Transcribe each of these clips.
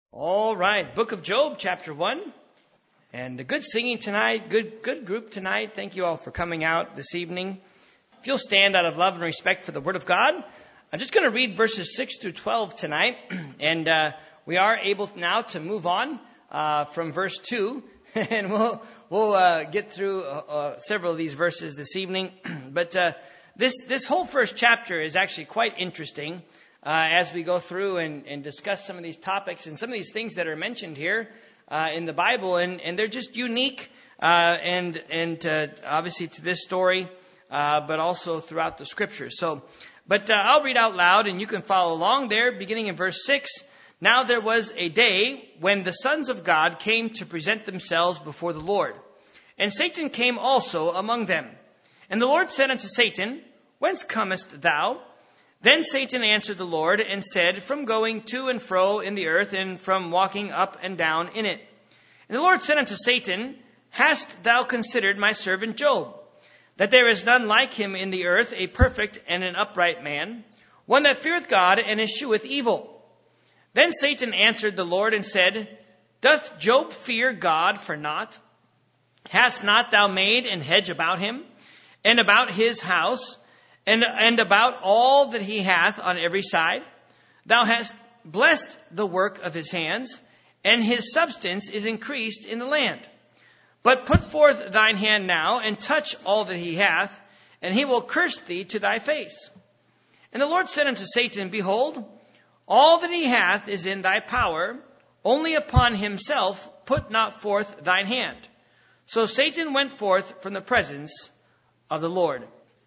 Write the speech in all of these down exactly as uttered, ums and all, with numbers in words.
All right, Book of Job, chapter one. And good singing tonight, good good group tonight. Thank you all for coming out this evening. If you'll stand out of love and respect for the Word of God, I'm just going to read verses six through twelve tonight. And uh, we are able now to move on uh, from verse two. And we'll we'll uh, get through uh, uh, several of these verses this evening. But uh, this, this whole first chapter is actually quite interesting. Uh, as we go through and, and discuss some of these topics and some of these things that are mentioned here uh, in the Bible, and, and they're just unique uh, and and uh, obviously to this story, uh, but also throughout the Scriptures. So, but uh, I'll read out loud, and you can follow along there, beginning in verse six. Now there was a day when the sons of God came to present themselves before the Lord, and Satan came also among them. And the Lord said unto Satan, Whence comest thou? Then Satan answered the Lord and said, From going to and fro in the earth, and from walking up and down in it. And the Lord said unto Satan, Hast thou considered my servant Job, that there is none like him in the earth, a perfect and an upright man, one that feareth God and escheweth evil? Then Satan answered the Lord and said, Doth Job fear God for naught? Hast not thou made an hedge about him, and about his house, And, and about all that he hath on every side? Thou hast blessed the work of his hands, and his substance is increased in the land. But put forth thine hand now, and touch all that he hath, and he will curse thee to thy face. And the Lord said unto Satan, Behold, all that he hath is in thy power, only upon himself put not forth thine hand. So Satan went forth from the presence of the Lord.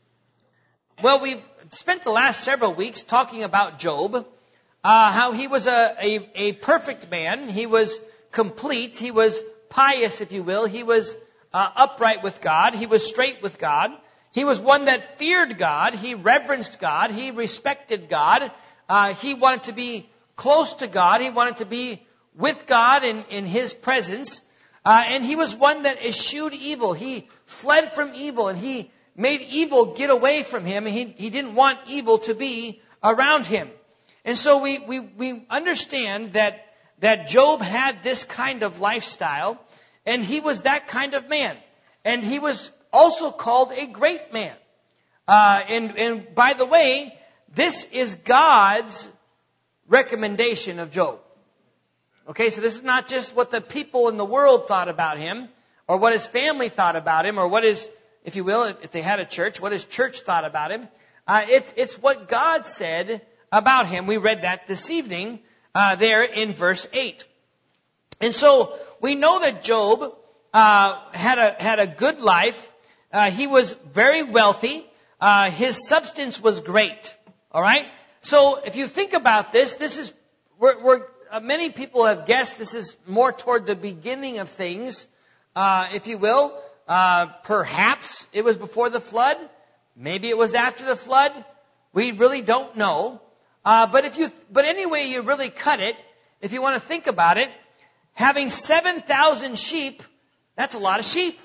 Well, we've spent the last several weeks talking about Job, uh, how he was a, a, a perfect man. He was complete. He was pious, if you will. He was uh, upright with God. He was straight with God. He was one that feared God. He reverenced God. He respected God. Uh, he wanted to be close to God. He wanted to be with God in, in His presence. Uh, and he was one that eschewed evil. He fled from evil, and he made evil get away from him. He, he didn't want evil to be around him. And so we, we, we understand that, that Job had this kind of lifestyle, and he was that kind of man. And he was also called a great man. Uh, and, and by the way, this is God's recommendation of Job. Okay, so this is not just what the people in the world thought about him, or what his family thought about him, or what his, if you will, if they had a church, what his church thought about him. Uh, it's, it's what God said about him. We read that this evening uh, there in verse eight. And so we know that Job uh, had a had a good life. Uh, he was very wealthy. Uh, his substance was great. All right. So if you think about this, this is we're, we're uh, many people have guessed this is more toward the beginning of things, uh, if you will. Uh, perhaps it was before the flood. Maybe it was after the flood. We really don't know. Uh, but if you, but anyway, you really cut it. If you want to think about it, having seven thousand sheep, that's a lot of sheep.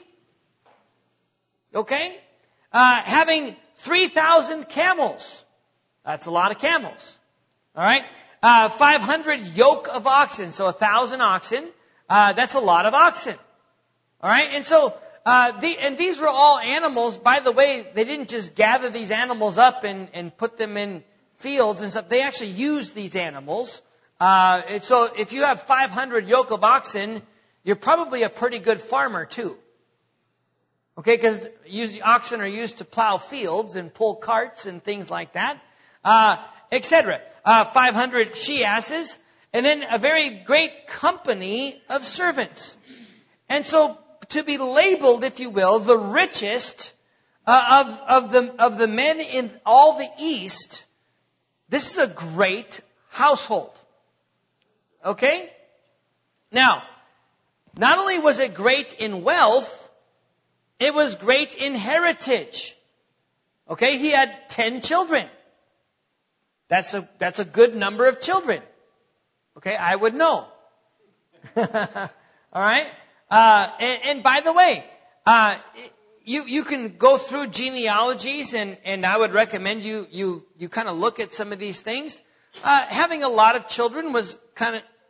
Okay? Uh, having three thousand camels, that's a lot of camels. All right? Uh, five hundred yoke of oxen, so a thousand oxen, uh, that's a lot of oxen. All right? And so, Uh, the, and these were all animals. By the way, they didn't just gather these animals up and, and put them in fields and stuff. They actually used these animals. Uh, and so if you have five hundred yoke of oxen, you're probably a pretty good farmer too. Okay, because oxen are used to plow fields and pull carts and things like that, uh, et cetera. Uh, five hundred she-asses, and then a very great company of servants. And so, to be labeled, if you will, the richest uh, of of the of the men in all the East, this is a great household. Okay? Now, not only was it great in wealth, it was great in heritage. Okay? He had ten children. That's a that's a good number of children. Okay? I would know. All right? Uh, and, and by the way, uh, you, you can go through genealogies, and, and I would recommend you, you, you kind of look at some of these things. Uh, having a lot of children was kind of,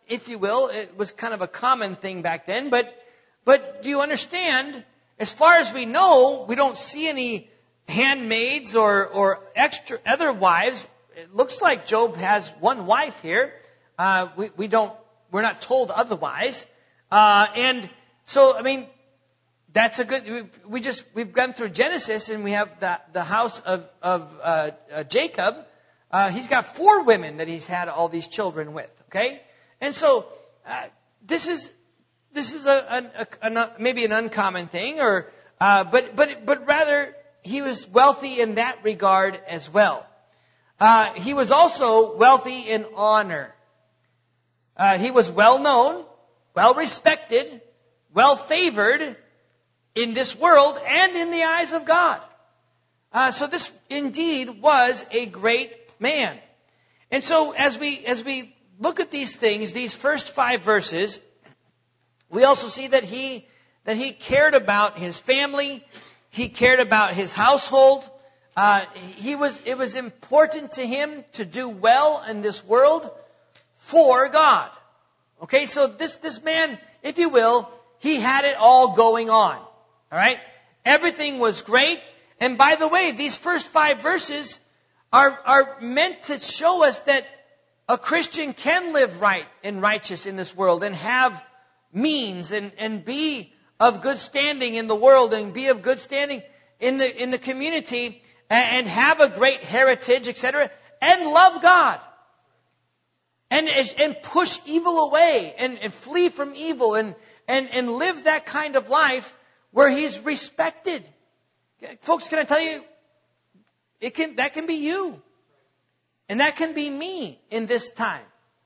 if you will. It was kind of a common thing back then. But, but do you understand, as far as we know, we don't see any handmaids or, or extra other wives. It looks like Job has one wife here. Uh, we, we don't, we're not told otherwise. Uh, and so, I mean, that's a good, we just, we've gone through Genesis and we have the, the house of, of, uh, uh Jacob. Uh, he's got four women that he's had all these children with. Okay. And so, uh, this is, this is a, a, a, a maybe an uncommon thing or, uh, but, but, but rather he was wealthy in that regard as well. Uh, he was also wealthy in honor. Uh, he was well known, well respected, well favored in this world and in the eyes of God. Uh, so this indeed was a great man. And so as we, as we look at these things, these first five verses, we also see that he, that he cared about his family. He cared about his household. Uh, he was, it was important to him to do well in this world for God. Okay, so this, this man, if you will, he had it all going on. All right? Everything was great. And by the way, these first five verses are, are meant to show us that a Christian can live right and righteous in this world and have means and, and be of good standing in the world and be of good standing in the, in the community and, and have a great heritage, et cetera, and love God. And, and push evil away and, and flee from evil and, and, and live that kind of life where he's respected. Folks, can I tell you, it can, that can be you. And that can be me in this time.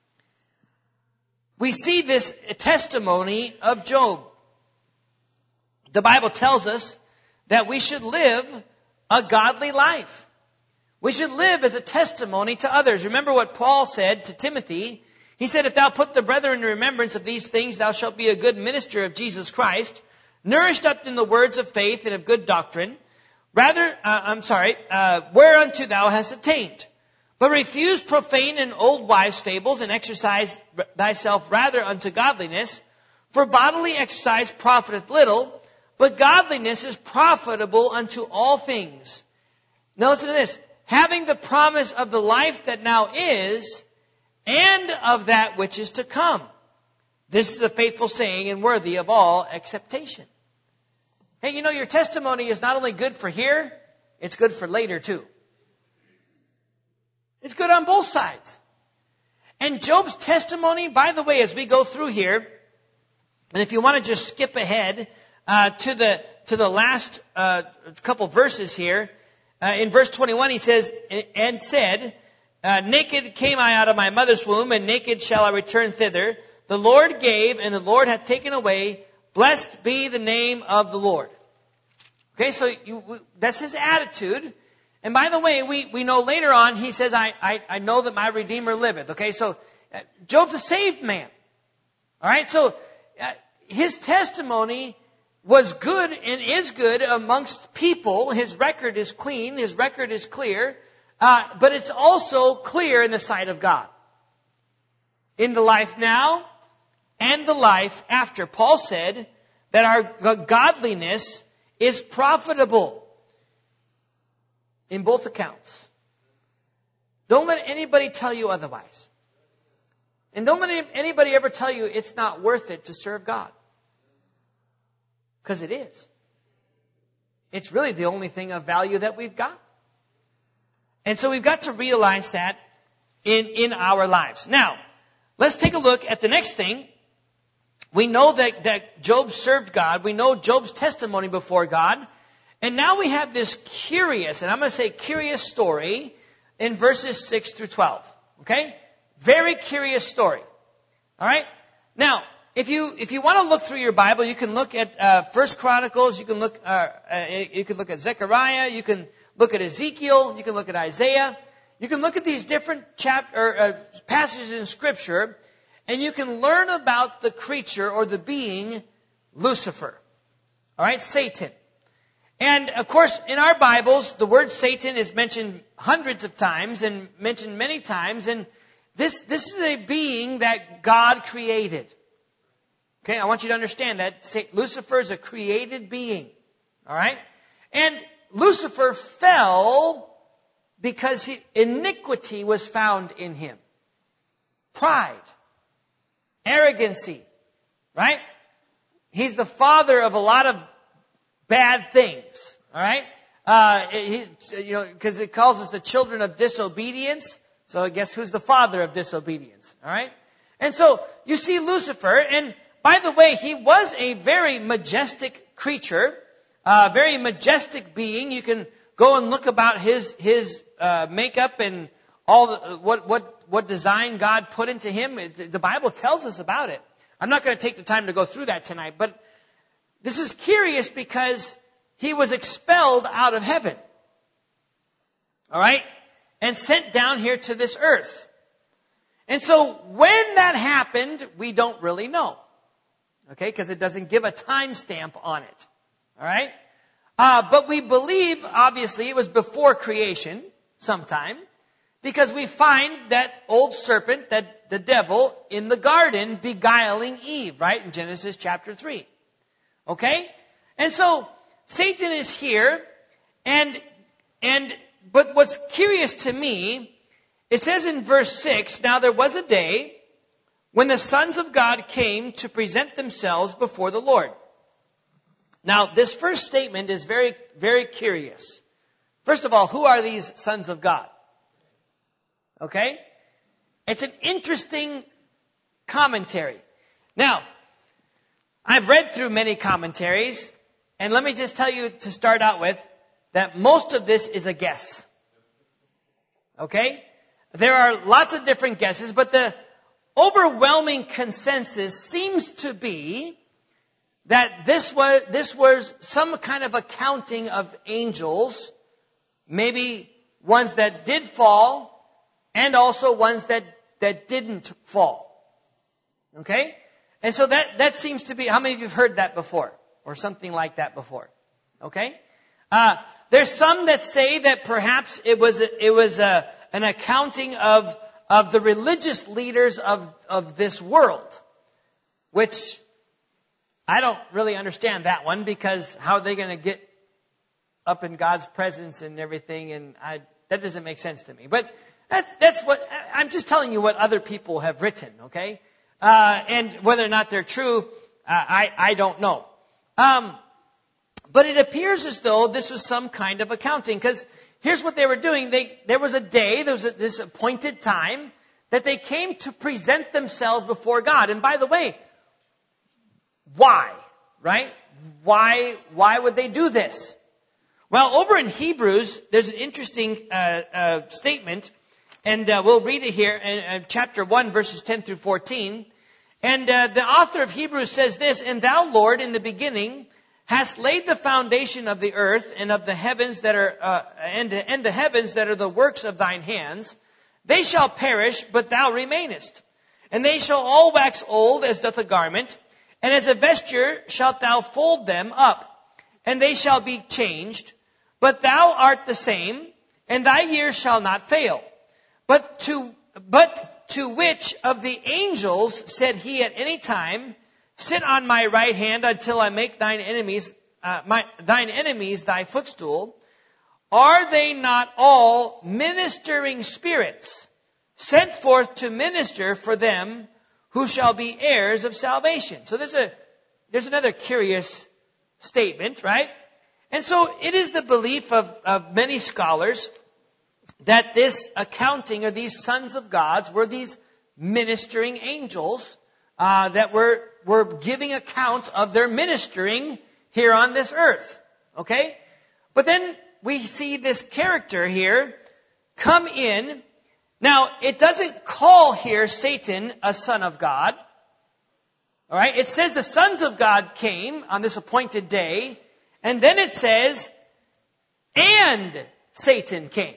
We see this testimony of Job. The Bible tells us that we should live a godly life. We should live as a testimony to others. Remember what Paul said to Timothy. He said, if thou put the brethren in remembrance of these things, thou shalt be a good minister of Jesus Christ, nourished up in the words of faith and of good doctrine. Rather, uh, I'm sorry, uh, whereunto thou hast attained. But refuse profane and old wives' fables, and exercise thyself rather unto godliness. For bodily exercise profiteth little, but godliness is profitable unto all things. Now listen to this. Having the promise of the life that now is, and of that which is to come. This is a faithful saying and worthy of all acceptation. Hey, you know, your testimony is not only good for here, it's good for later too. It's good on both sides. And Job's testimony, by the way, as we go through here, and if you want to just skip ahead uh, to the to the last uh, couple verses here, uh, in verse twenty-one he says, and said, uh, naked came I out of my mother's womb, and naked shall I return thither. The Lord gave, and the Lord hath taken away. Blessed be the name of the Lord. Okay, so you, that's his attitude. And by the way, we, we know later on, he says, I, I, I know that my Redeemer liveth. Okay, so uh, Job's a saved man. All right, so uh, his testimony was good and is good amongst people. His record is clean. His record is clear. Uh, but it's also clear in the sight of God. In the life now and the life after. Paul said that our godliness is profitable in both accounts. Don't let anybody tell you otherwise. And don't let anybody ever tell you it's not worth it to serve God. Because it is. It's really the only thing of value that we've got. And so we've got to realize that in, in our lives. Now, let's take a look at the next thing. We know that, that Job served God. We know Job's testimony before God. And now we have this curious, and I'm going to say curious story in verses six through twelve. Okay? Very curious story. All right? Now, if you if you want to look through your Bible, you can look at uh, First Chronicles, you can look uh, uh, you can look at Zechariah, you can look at Ezekiel, you can look at Isaiah. You can look at these different chap or uh, passages in Scripture, and you can learn about the creature or the being Lucifer. All right, Satan. And, of course, in our Bibles, the word Satan is mentioned hundreds of times and mentioned many times. And This, this is a being that God created. Okay, I want you to understand that Lucifer is a created being. All right? And Lucifer fell because he, iniquity was found in him. Pride. Arrogancy. Right? He's the father of a lot of bad things. All right? Uh, he, you know, because it calls us the children of disobedience. So I guess who's the father of disobedience? All right? And so you see Lucifer, and by the way, he was a very majestic creature, a very majestic being. You can go and look about his his uh, makeup and all the, what what what design God put into him. The Bible tells us about it. I'm not going to take the time to go through that tonight, but this is curious because he was expelled out of heaven. All right? And sent down here to this earth. And so when that happened, we don't really know. Okay? Because it doesn't give a time stamp on it. All right? Uh, but we believe, obviously, it was before creation sometime. Because we find that old serpent, that the devil, in the garden beguiling Eve, right? In Genesis chapter three. Okay? And so Satan is here, and and but what's curious to me, it says in verse six, now there was a day when the sons of God came to present themselves before the Lord. Now, this first statement is very, very curious. First of all, who are these sons of God? Okay? It's an interesting commentary. Now, I've read through many commentaries, and let me just tell you to start out with that most of this is a guess. Okay? There are lots of different guesses, but the overwhelming consensus seems to be that this was, this was some kind of accounting of angels, maybe ones that did fall, and also ones that, that didn't fall. Okay? And so that, that seems to be, how many of you have heard that before? Or something like that before? Okay? Uh, there's some that say that perhaps it was, a, it was a, an accounting of, of the religious leaders of, of this world. Which, I don't really understand that one, because how are they going to get up in God's presence and everything? And I, that doesn't make sense to me. But That's, that's what, I'm just telling you what other people have written, okay? Uh, and whether or not they're true, uh, I, I don't know. Um, but it appears as though this was some kind of accounting, because here's what they were doing. They, there was a day, there was a, this appointed time, that they came to present themselves before God. And by the way, why? Right? Why, why would they do this? Well, over in Hebrews, there's an interesting uh, uh, statement. And uh, we'll read it here in uh, chapter one, verses ten through fourteen. And uh, the author of Hebrews says this, and thou, Lord, in the beginning, hast laid the foundation of the earth and of the heavens that are, uh, and, and the heavens that are the works of thine hands. They shall perish, but thou remainest. And they shall all wax old as doth a garment. And as a vesture shalt thou fold them up. And they shall be changed. But thou art the same, and thy years shall not fail. But to, but to which of the angels said he at any time, sit on my right hand until I make thine enemies, uh, my, thine enemies thy footstool? Are they not all ministering spirits sent forth to minister for them who shall be heirs of salvation? So there's a, there's another curious statement, right? And so it is the belief of, of many scholars that this accounting of these sons of God were these ministering angels uh, that were, were giving account of their ministering here on this earth. Okay? But then we see this character here come in. Now, it doesn't call here Satan a son of God. All right? It says the sons of God came on this appointed day. And then it says, and Satan came.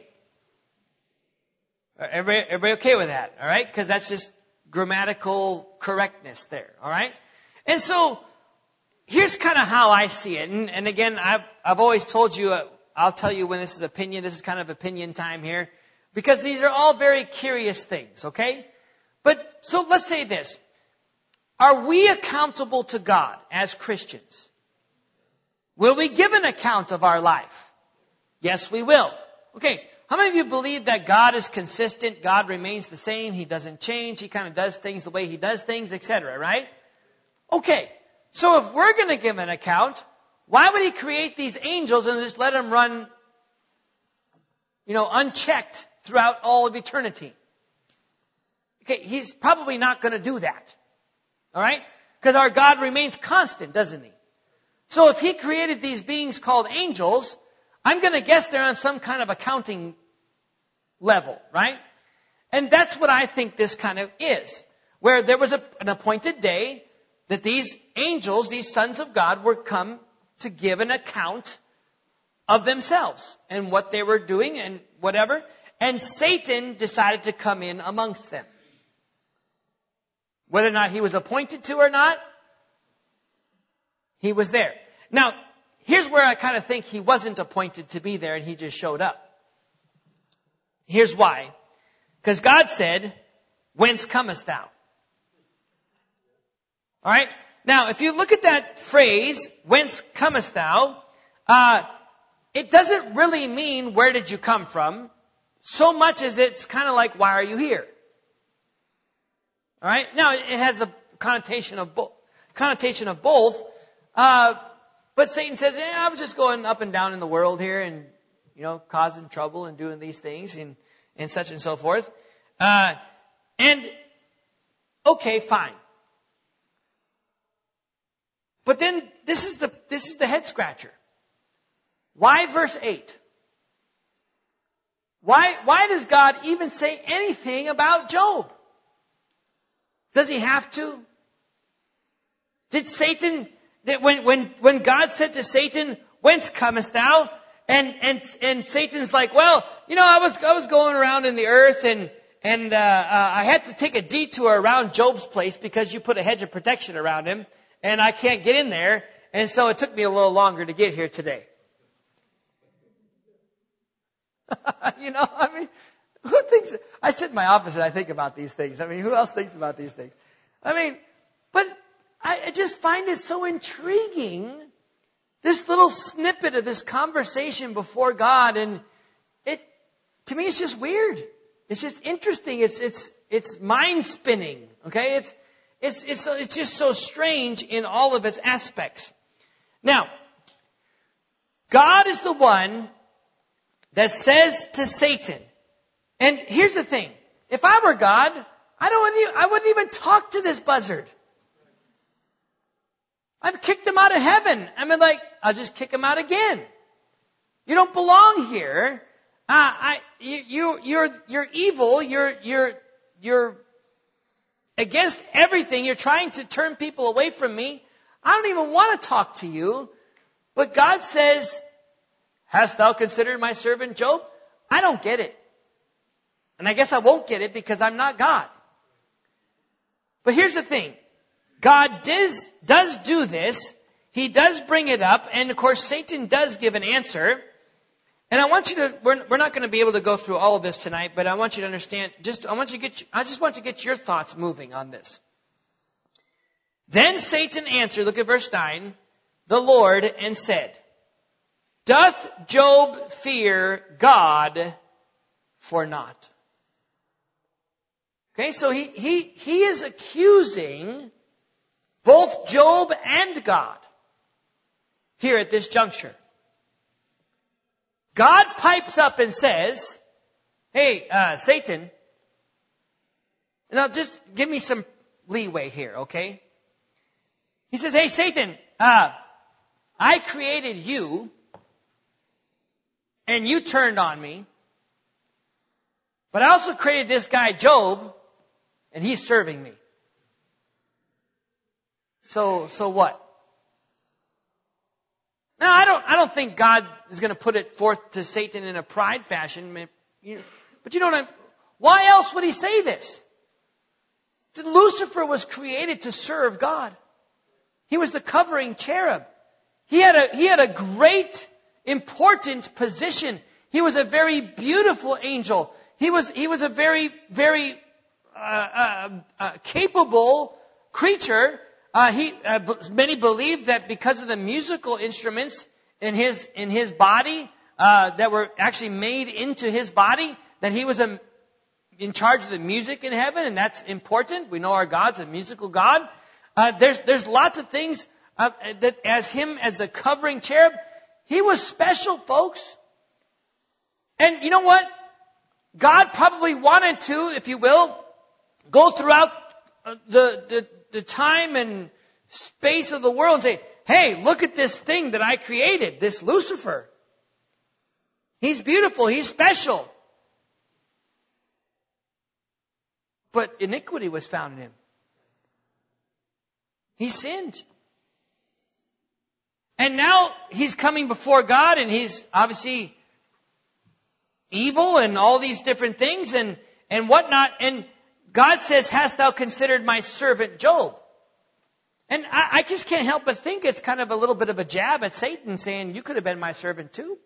Everybody, everybody okay with that? All right? Because that's just grammatical correctness there. All right? And so, here's kind of how I see it. And, and again, I've, I've always told you, uh, I'll tell you when this is opinion. This is kind of opinion time here. Because these are all very curious things, okay? But, so let's say this. Are we accountable to God as Christians? Will we give an account of our life? Yes, we will. Okay, how many of you believe that God is consistent, God remains the same, He doesn't change, He kind of does things the way He does things, et cetera, right? Okay, so if we're going to give an account, why would He create these angels and just let them run, you know, unchecked throughout all of eternity? Okay, He's probably not going to do that. All right? Because our God remains constant, doesn't He? So if He created these beings called angels, I'm going to guess they're on some kind of accounting level, right? And that's what I think this kind of is. Where there was a, an appointed day that these angels, these sons of God, were come to give an account of themselves and what they were doing and whatever. And Satan decided to come in amongst them. Whether or not he was appointed to or not, he was there. Now, here's where I kind of think he wasn't appointed to be there and he just showed up. Here's why. Because God said, "Whence comest thou?" All right? Now, if you look at that phrase, "Whence comest thou?" Uh, it doesn't really mean, where did you come from? So much as it's kind of like, why are you here? All right? Now, it has a connotation of both. Connotation of both. Uh, but Satan says, eh, I was just going up and down in the world here and, you know, causing trouble and doing these things and, and such and so forth. Uh, and, okay, fine. But then this is the, this is the head scratcher. Why verse eight? Why, why does God even say anything about Job? Does He have to? Did Satan, that when, when, when God said to Satan, "Whence comest thou?" And, and, and Satan's like, well, you know, I was, I was going around in the earth and, and, uh, uh, I had to take a detour around Job's place because you put a hedge of protection around him and I can't get in there. And so it took me a little longer to get here today. You know, I mean, who thinks, I sit in my office and I think about these things. I mean, who else thinks about these things? I mean, but I, I just find it so intriguing, this little snippet of this conversation before God, and it, to me, it's just weird. It's just interesting. It's, it's, it's mind spinning. Okay. It's, it's, it's, it's just so strange in all of its aspects. Now, God is the one that says to Satan, and here's the thing. If I were God, I don't, I wouldn't even talk to this buzzard. I've kicked him out of heaven. I mean, like, I'll just kick him out again. You don't belong here. Uh, I, you, you, you're, you're evil. You're, you're, you're against everything. You're trying to turn people away from me. I don't even want to talk to you. But God says, "Hast thou considered my servant Job?" I don't get it. And I guess I won't get it because I'm not God. But here's the thing. God does, does do this. He does bring it up. And of course, Satan does give an answer. And I want you to, we're, we're not going to be able to go through all of this tonight, but I want you to understand, just, I want you to get, I just want to get your thoughts moving on this. Then Satan answered, look at verse nine, the Lord, and said, "Doth Job fear God for naught?" Okay, so he, he, he is accusing both Job and God here at this juncture. God pipes up and says, "Hey, uh, Satan," now just give me some leeway here, okay? He says, "Hey, Satan, uh, I created you, and you turned on me. But I also created this guy, Job, and he's serving me. So, so what?" Now, I don't, I don't think God is going to put it forth to Satan in a pride fashion. But you know what I'm, why else would he say this? Lucifer was created to serve God. He was the covering cherub. He had a, he had a great, important position. He was a very beautiful angel. He was, he was a very, very uh, uh, uh, capable creature. Uh, he, uh, b- many believe that because of the musical instruments in his, in his body, uh, that were actually made into his body, that he was a, in charge of the music in heaven, and that's important. We know our God's a musical God. Uh, there's, there's lots of things, uh, that as him, as the covering cherub, he was special, folks. And you know what? God probably wanted to, if you will, go throughout the, the, the time and space of the world and say, hey, look at this thing that I created, this Lucifer. He's beautiful, he's special. But iniquity was found in him. He sinned. And now he's coming before God, and he's obviously evil and all these different things and, and whatnot. And God says, hast thou considered my servant Job? And I, I just can't help but think it's kind of a little bit of a jab at Satan, saying, you could have been my servant too.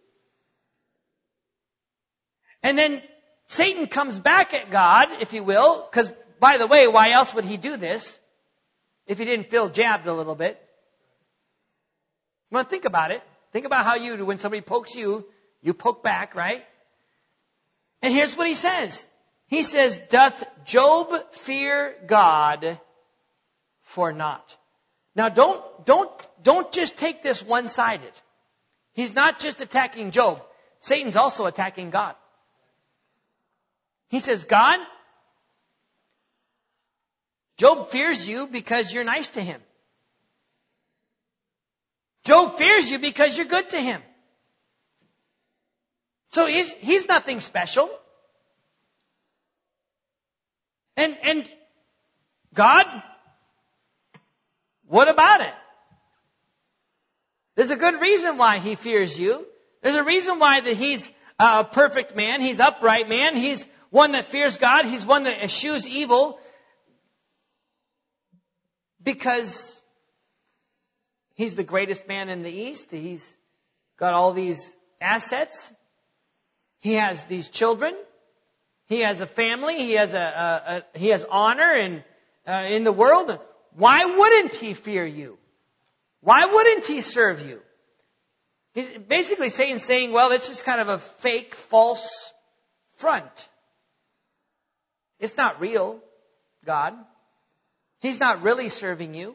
And then Satan comes back at God, if you will, because, by the way, why else would he do this if he didn't feel jabbed a little bit? Well, think about it. Think about how you do. When somebody pokes you, you poke back, right? And here's what he says. He says, doth Job fear God for naught? Now, don't, don't, don't just take this one-sided. He's not just attacking Job. Satan's also attacking God. He says, God, Job fears you because you're nice to him. Job fears you because you're good to him. So he's, he's nothing special. And, and God, what about it? There's a good reason why he fears you. There's a reason why that he's a perfect man. He's upright man. He's one that fears God. He's one that eschews evil. Because he's the greatest man in the East. He's got all these assets. He has these children. He has a family. He has a, a, a he has honor in uh, in the world. Why wouldn't he fear you? Why wouldn't he serve you? He's basically saying, saying, well, it's just kind of a fake, false front. It's not real, God. He's not really serving you.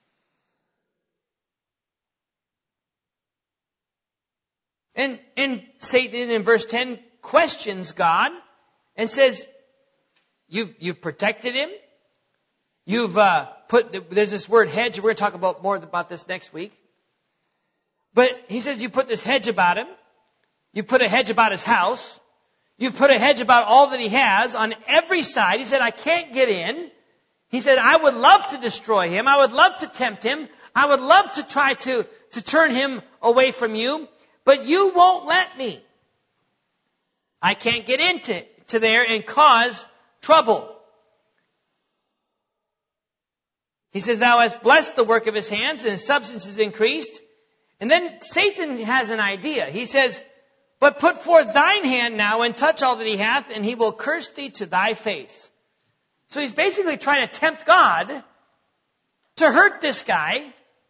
And, and Satan in verse ten questions God and says, you've, you've protected him. You've uh, put, there's this word hedge. We're going to talk about more about this next week. But he says you put this hedge about him. You put a hedge about his house. You've put a hedge about all that he has on every side. He said, I can't get in. He said, I would love to destroy him. I would love to tempt him. I would love to try to, to turn him away from you. But you won't let me. I can't get into to there and cause trouble. He says, thou hast blessed the work of his hands, and his substance is increased. And then Satan has an idea. He says, but put forth thine hand now and touch all that he hath, and he will curse thee to thy face. So he's basically trying to tempt God to hurt this guy.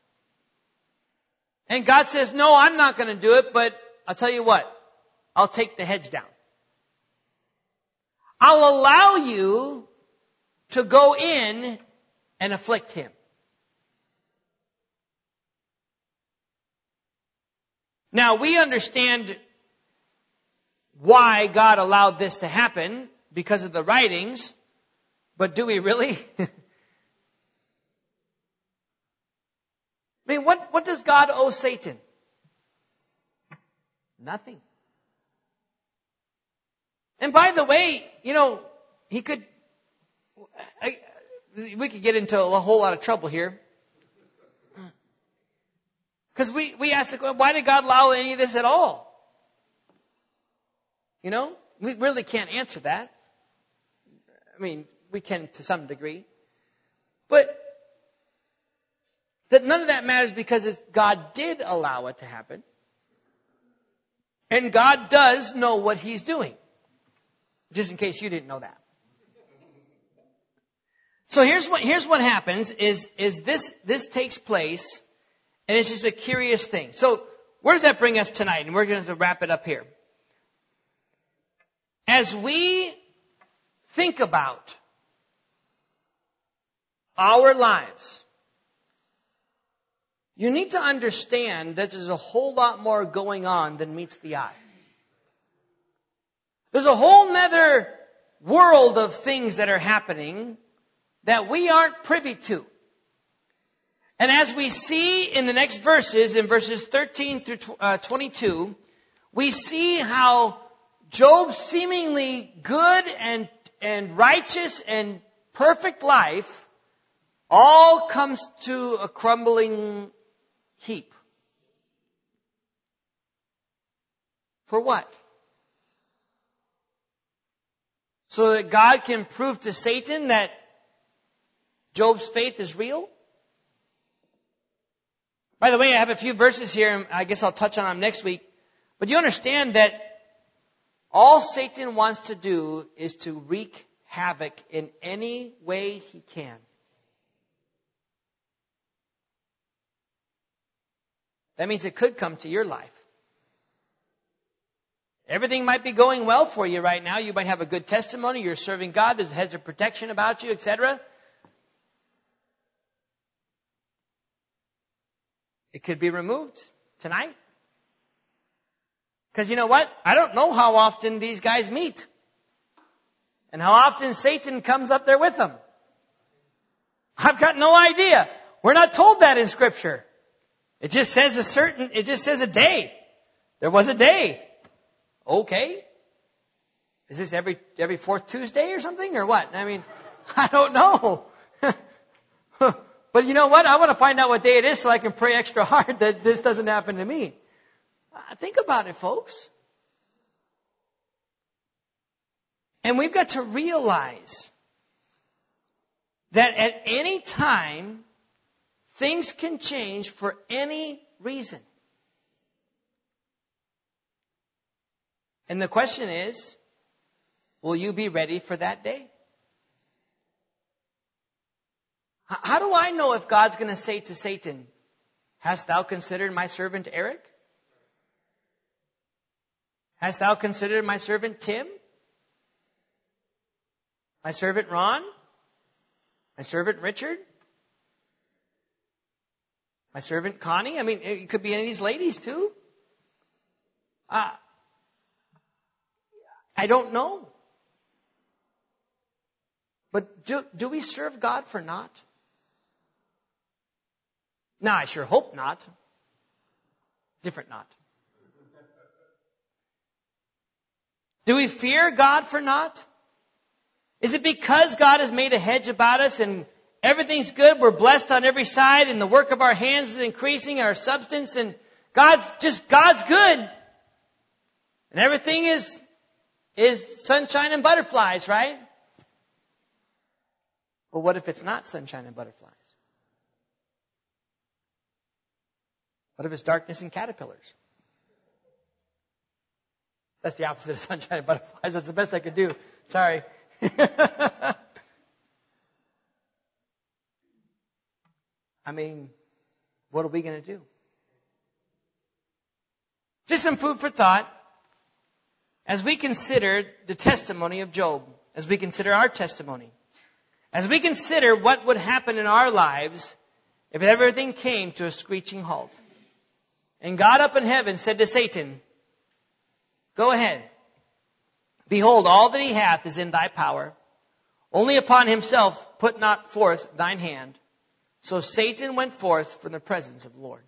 And God says, no, I'm not going to do it, but I'll tell you what, I'll take the hedge down. I'll allow you to go in and afflict him. Now, we understand why God allowed this to happen because of the writings, but do we really? I mean, what, what does God owe Satan? Nothing. And by the way, you know, he could, I, we could get into a whole lot of trouble here. Because we, we ask, why did God allow any of this at all? You know, we really can't answer that. I mean, we can to some degree. But that none of that matters because God did allow it to happen. And God does know what he's doing. Just in case you didn't know that. So here's what, here's what happens is, is this, this takes place, and it's just a curious thing. So where does that bring us tonight? And we're going to wrap it up here. As we think about our lives, you need to understand that there's a whole lot more going on than meets the eye. There's a whole nother world of things that are happening that we aren't privy to. And as we see in the next verses, in verses thirteen through twenty-two, we see how Job's seemingly good and, and righteous and perfect life all comes to a crumbling heap. For what? So that God can prove to Satan that Job's faith is real? By the way, I have a few verses here, and I guess I'll touch on them next week. But you understand that all Satan wants to do is to wreak havoc in any way he can. That means it could come to your life. Everything might be going well for you right now. You might have a good testimony. You're serving God. There's a hedge of protection about you, et cetera. It could be removed tonight. Because you know what? I don't know how often these guys meet. And how often Satan comes up there with them. I've got no idea. We're not told that in Scripture. It just says a certain, it just says a day. There was a day. Okay. Is this every, every fourth Tuesday or something or what? I mean, I don't know. But you know what? I want to find out what day it is so I can pray extra hard that this doesn't happen to me. Think about it, folks. And we've got to realize that at any time, things can change for any reason. And the question is, will you be ready for that day? How do I know if God's going to say to Satan, hast thou considered my servant Eric? Hast thou considered my servant Tim? My servant Ron? My servant Richard? My servant Connie? I mean, it could be any of these ladies too. Uh, I don't know. But do, do we serve God for naught? Now, I sure hope not. Different not. Do we fear God for naught? Is it because God has made a hedge about us and everything's good, we're blessed on every side, and the work of our hands is increasing, our substance, and God's just, God's good. And everything is, is sunshine and butterflies, right? Well, what if it's not sunshine and butterflies? What if it's darkness and caterpillars? That's the opposite of sunshine and butterflies. That's the best I could do. Sorry. I mean, what are we going to do? Just some food for thought as we consider the testimony of Job, as we consider our testimony, as we consider what would happen in our lives if everything came to a screeching halt. And God up in heaven said to Satan, go ahead. Behold, all that he hath is in thy power. Only upon himself put not forth thine hand. So Satan went forth from the presence of the Lord.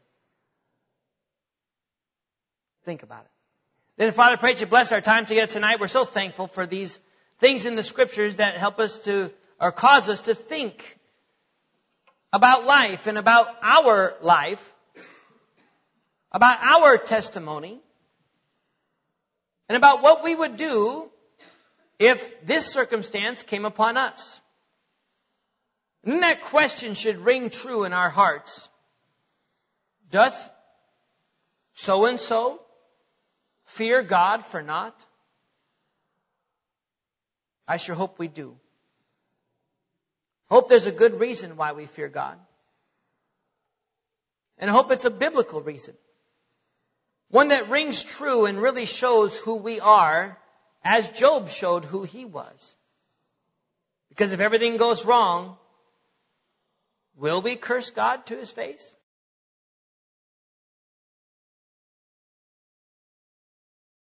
Think about it. Then, Father, pray that you bless our time together tonight. We're so thankful for these things in the Scriptures that help us to, or cause us to think about life and about our life, about our testimony, and about what we would do if this circumstance came upon us. And that question should ring true in our hearts. Doth so-and-so fear God for naught? I sure hope we do. Hope there's a good reason why we fear God. And I hope it's a biblical reason. One that rings true and really shows who we are, as Job showed who he was. Because if everything goes wrong, will we curse God to his face?